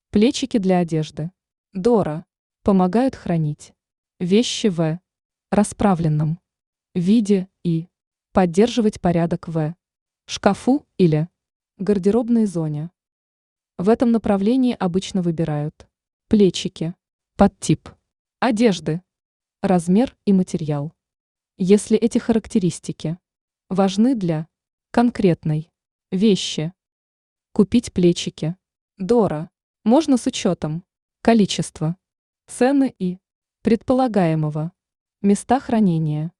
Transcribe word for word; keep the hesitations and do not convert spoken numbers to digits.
Плечики для одежды. Дора. Помогают хранить вещи в расправленном виде и поддерживать порядок в шкафу или гардеробной зоне. В этом направлении обычно выбирают плечики под тип одежды, размер и материал. Если эти характеристики важны для конкретной вещи, купить плечики Дора можно с учетом количества, цены и предполагаемого места хранения.